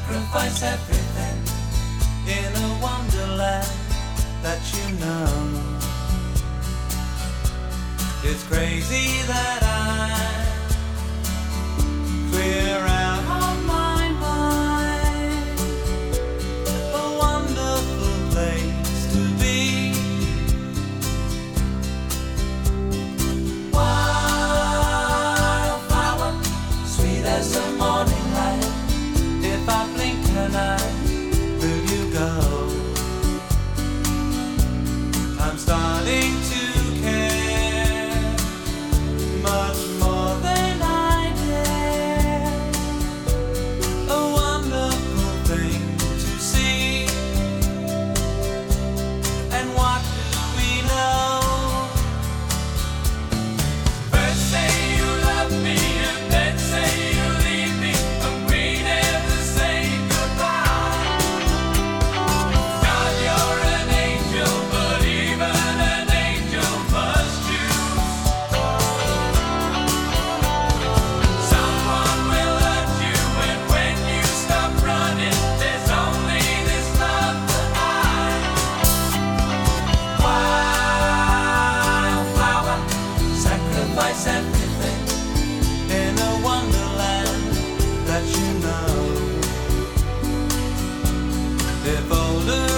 sacrifice everything in a wonderland that you know. It's crazy that I clear out of my mind. A wonderful place to be. Wildflower, sweet as the morning light. If I blink tonight, will you go? I'm starting to care much more than I dare. A wonderful thing to see. And what do we know? First say you love me and then say you leave me, but we never say goodbye. God, you're an angel, but even an angel must choose. Someone will hurt you, and when you stop running, there's only this love to hide. Wildflower, sacrifice everything in a wonderland that you know. If older